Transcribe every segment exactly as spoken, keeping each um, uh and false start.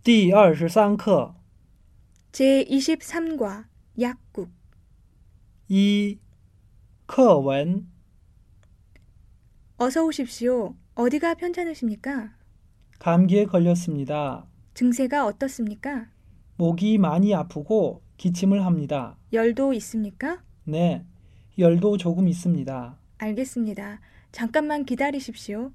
第二十三课 제이십삼 과 약국 一课文 어서 오십시오. 어디가 편찮으십니까? 감기에 걸렸습니다. 증세가 어떻습니까? 목이 많이 아프고 기침을 합니다. 열도 있습니까? 네, 열도 조금 있습니다. 알겠습니다. 잠깐만 기다리십시오.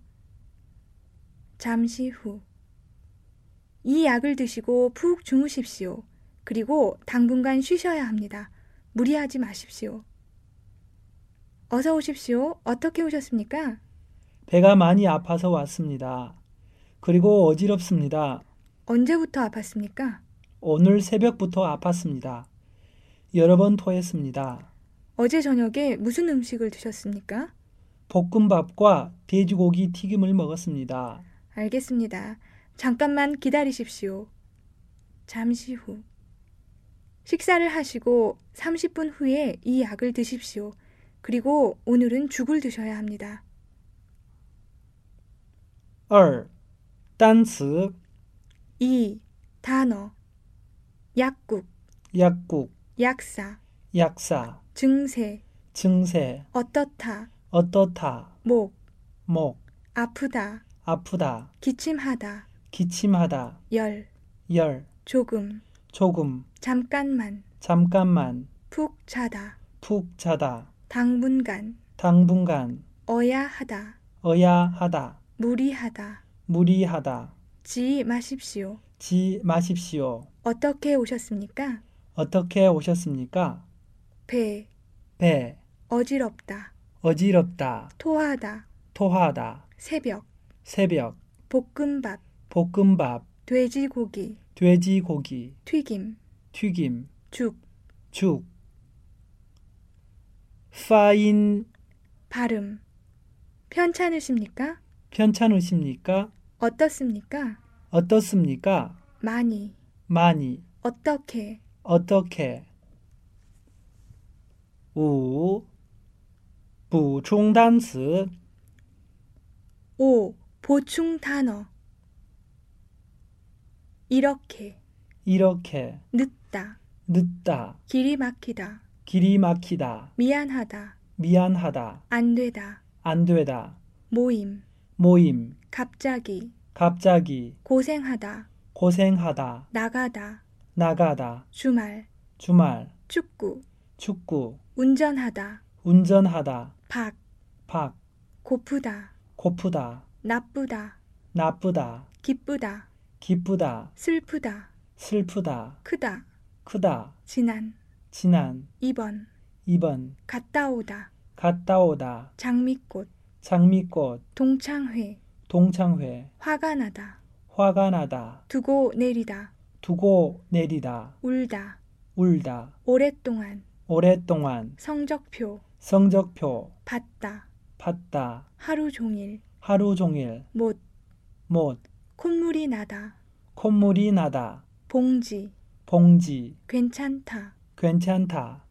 잠시 후. 이 약을 드시고 푹 주무십시오. 그리고 당분간 쉬셔야 합니다. 무리하지 마십시오. 어서 오십시오. 어떻게 오셨습니까? 배가 많이 아파서 왔습니다. 그리고 어지럽습니다. 언제부터 아팠습니까? 오늘 새벽부터 아팠습니다. 여러 번 토했습니다. 어제 저녁에 무슨 음식을 드셨습니까? 볶음밥과 돼지고기 튀김을 먹었습니다. 알겠습니다. 잠깐만 기다리십시오. 잠시 후. 식사를 하시고 삼십 분 후에 이 약을 드십시오. 그리고 오늘은 죽을 드셔야 합니다. 二单词 이. 단어. 약국, 약국, 약사, 약사, 증세, 증세, 어떻다, 어떻다, 목, 목, 아프다, 아프다, 기침하다, 기침하다, 열, 열, 조금, 조금, 잠깐만, 잠깐만, 푹 자다, 푹 자다, 당분간, 당분간, 어야 하다, 어야 하다, 무리하다, 무리하다, 지 마십시오. 지 마십시오. 어떻게 오셨습니까? 어떻게 오셨습니까? 배, 배, 어지럽다, 어지럽다, 토하다, 토하다, 새벽, 새벽, 볶음밥, 볶음밥, 돼지고기, 돼지고기, 튀김, 튀김, 죽, 죽. 发音 발음. 편찮으십니까? 괜찮으십니까? 어떻습니까? 어떻습니까? 많이, 많이, 어떻게, 어떻게? 五补充单词 오. 보충 단어. 이렇게, 이렇게, 늦다, 늦다, 길이 막히다, 길이 막히다, 미안하다, 미안하다, 안 되다, 안 되다, 모임, 모임, 갑자기, 갑자기, 고생하다, 고생하다, 나가다, 나가다, 주말, 주말, 축구, 축구, 운전하다, 운전하다, 박, 박, 고프다, 고프다, 나쁘다, 나쁘다, 기쁘다, 기쁘다, 슬프다, 슬프다, 크다, 크다, 지난, 지난, 이번, 이번, 갔다 오다, 갔다 오다, 장미꽃, 장미꽃, 동창회, 동창회, 화가 나다, 화가 나다, 두고 내리다, 두고 내리다, 울다, 울다, 오랫동안, 오랫동안, 성적표, 성적표, 받다, 받다, 하루 종일, 하루 종일, 못, 못, 콧물이 나다, 콧물이 나다, 봉지, 봉지, 괜찮다, 괜찮다,